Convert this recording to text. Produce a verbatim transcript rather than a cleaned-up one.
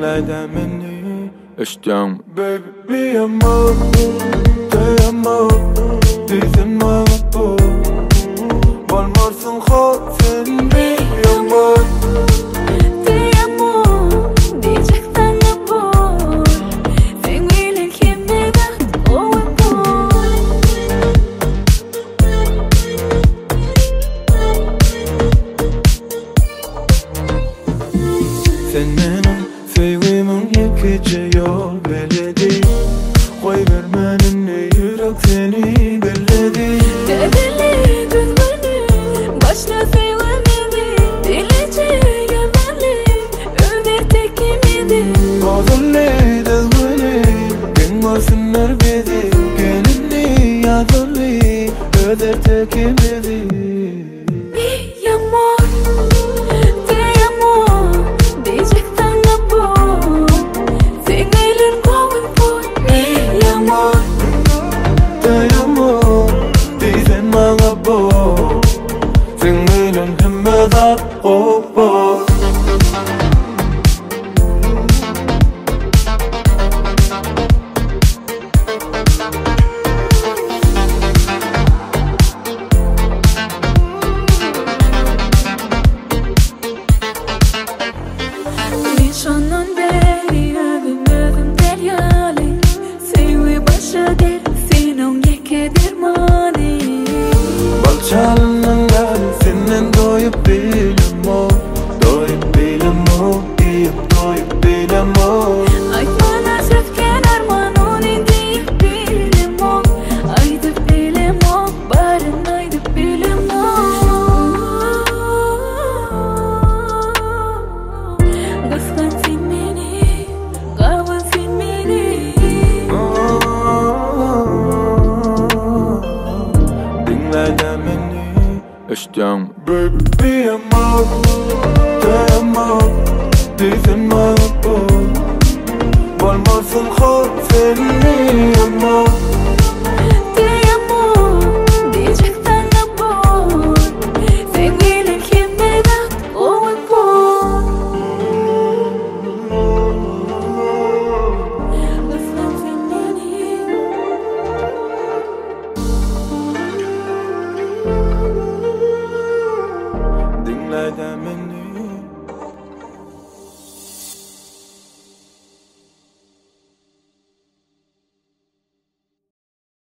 Dinle beni İşten baby mi amor Te amo Dicen bu Valmorsın ha sen mi amor Te amo Diyecek sana bu Sen bilen kimde bak o bu Sen benim sevgimin yıkıcı yol beledi Koy vermenin ne yürek seni belledi Dedeli düzgünü Başla sevmedi Dileceği gelmeli Öder tekimidi Bozulli düzgünü Bilmesinler bizi Gelini yazılı Öder tekimidi Mi amor Te amo Diyecek sana bu Sen bilen koyun bu Mi amor Te amo Dicen bana bu Sen bilen hemmeden o bu Nişandan beri ödüm ödüm deryali Sevgi başa der senin yeke dermani Balçalının gari senin doyup bilim o Doyup bilim o Deyip doyup bilim o Aytmana sötken arman onun deyip bilim o Aydıp bilim o Barın aydıp bilim o Kıskan sen beni Kavun sen beni Dinle beni İşten baby mi amor Te amo Dicen bana bu Valmorsın ha sen mi